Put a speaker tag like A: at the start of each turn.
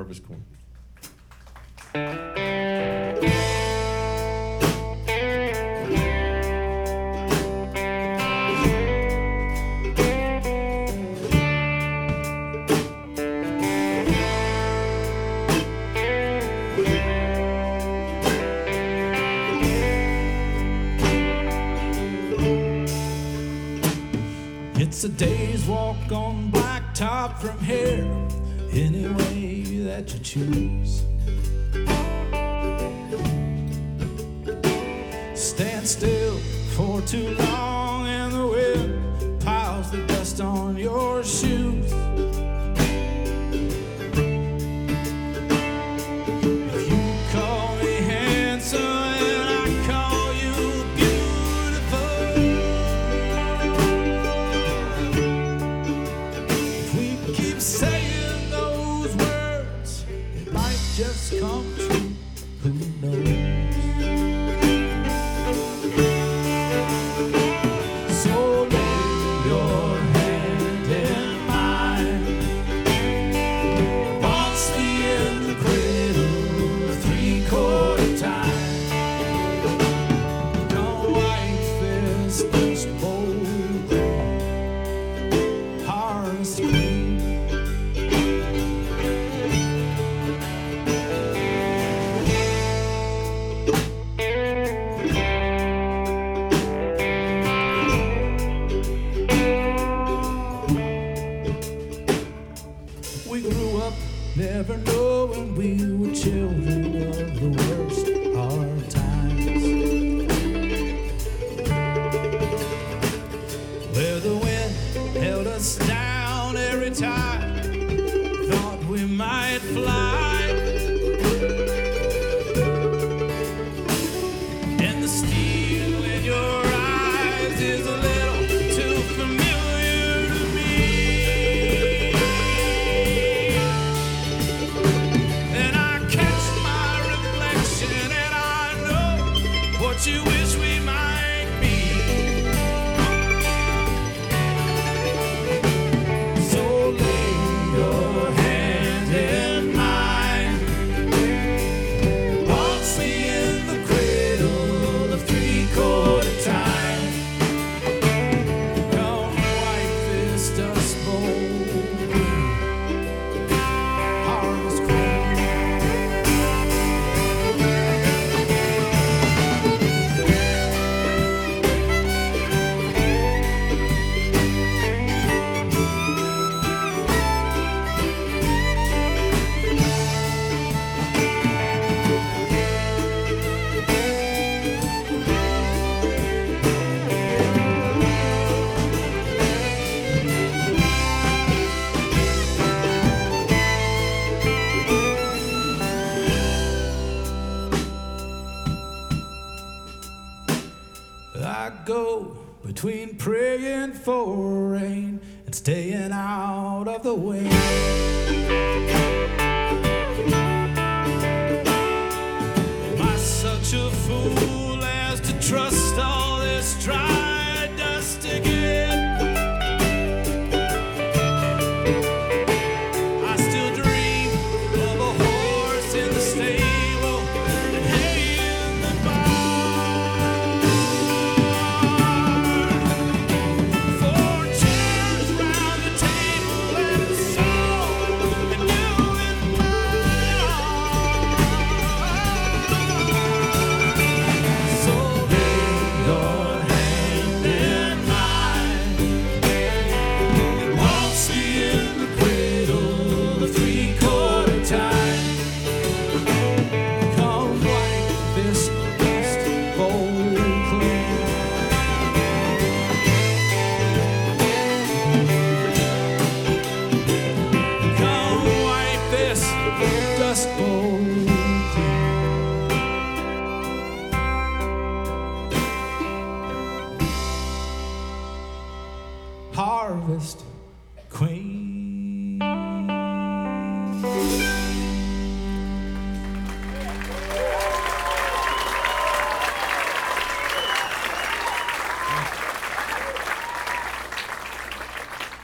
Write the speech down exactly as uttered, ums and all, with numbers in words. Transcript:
A: Harvest Queen.
B: It's a day's walk on blacktop from here, any way that you choose. Stand still for too long and the wind piles the dust on your shoes. If you call me handsome and I call you beautiful, if we keep saying those words, it might just come true. Who knows? Never knowing we were children of the worst hard times, where the wind held us down every time thought we might fly, and the steel in your eyes is a little too familiar to me. What you wish we might be. So lay your hand in mine, waltz me in the cradle of three-quarter time. Come wipe this dust bowl, Harvest Queen. I go between praying for rain and staying out of the way. Am I such a fool as to trust all this dry dust again? I still dream of a horse in the stable and hay in the barn. Dust bowl clean. Harvest Queen.